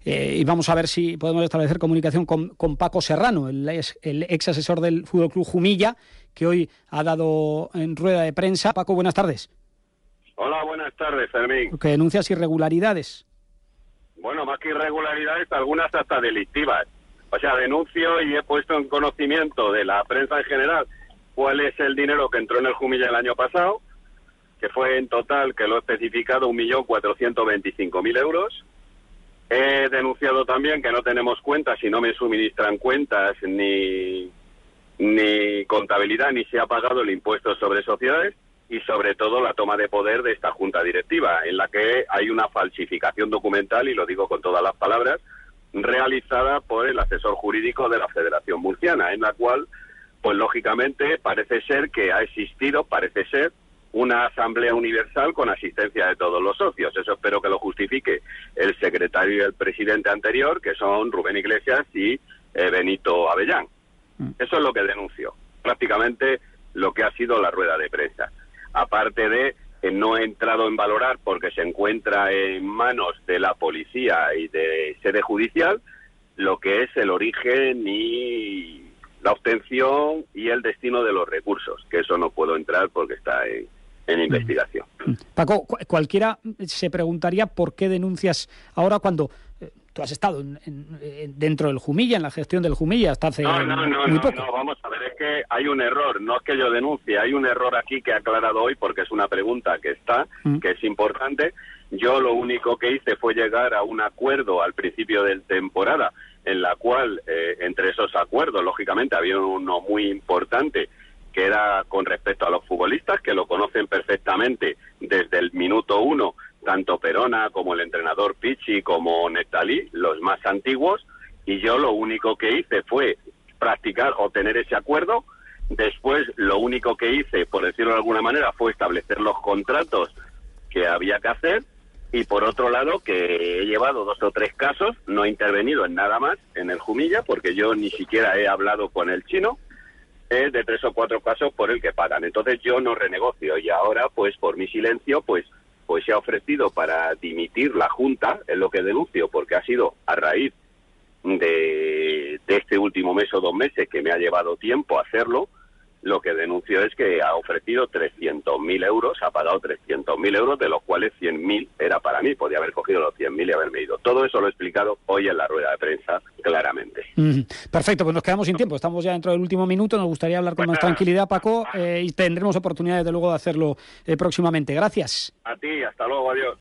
y vamos a ver si podemos establecer comunicación con Paco Serrano, el ex asesor del Fútbol Club Jumilla, que hoy ha dado en rueda de prensa. Paco, buenas tardes. Hola, buenas tardes, Fermín. Que denuncias irregularidades. Bueno, más que irregularidades, algunas hasta delictivas. O sea, denuncio y he puesto en conocimiento de la prensa en general cuál es el dinero que entró en el Jumilla el año pasado, que fue en total, que lo he especificado, 1.425.000 euros. He denunciado también que no tenemos cuentas y no me suministran cuentas ni contabilidad, ni se ha pagado el impuesto sobre sociedades y sobre todo la toma de poder de esta junta directiva, en la que hay una falsificación documental, y lo digo con todas las palabras, realizada por el asesor jurídico de la Federación Murciana, en la cual, pues lógicamente, parece ser que ha existido, una asamblea universal con asistencia de todos los socios. Eso espero que lo justifique el secretario y el presidente anterior, que son Rubén Iglesias y Benito Avellán. Eso es lo que denuncio, prácticamente lo que ha sido la rueda de prensa. Aparte de no he entrado en valorar, porque se encuentra en manos de la policía y de sede judicial, lo que es el origen y la obtención y el destino de los recursos, que eso no puedo entrar porque está en investigación. Paco, cualquiera se preguntaría por qué denuncias ahora cuando tú has estado dentro del Jumilla, en la gestión del Jumilla, hasta hace muy poco. No, vamos a ver, es que hay un error, no es que yo denuncie, hay un error aquí que he aclarado hoy porque es una pregunta que es importante. Yo lo único que hice fue llegar a un acuerdo al principio de temporada, en la cual, entre esos acuerdos, lógicamente, había uno muy importante, que era con respecto a los futbolistas, que lo conocen perfectamente desde el minuto 1, tanto Perona como el entrenador Pichi como Nectalí, los más antiguos, y yo lo único que hice fue practicar o tener ese acuerdo. Después lo único que hice, por decirlo de alguna manera, fue establecer los contratos que había que hacer, y por otro lado que he llevado 2 o 3 casos, no he intervenido en nada más en el Jumilla, porque yo ni siquiera he hablado con el chino, de 3 o 4 casos por el que pagan. Entonces yo no renegocio, y ahora pues por mi silencio pues se ha ofrecido para dimitir la Junta, es lo que denuncio, porque ha sido a raíz de este último mes o 2 meses que me ha llevado tiempo hacerlo. Lo que denuncio es que ha ofrecido 300.000 euros, ha pagado 300.000 euros, de los cuales 100.000 era para mí. Podía haber cogido los 100.000 y haberme ido. Todo eso lo he explicado hoy en la rueda de prensa claramente. Perfecto, pues nos quedamos sin tiempo. Estamos ya dentro del último minuto. Nos gustaría hablar con más tranquilidad, Paco, y tendremos oportunidad, desde luego, de hacerlo próximamente. Gracias. A ti, hasta luego, adiós.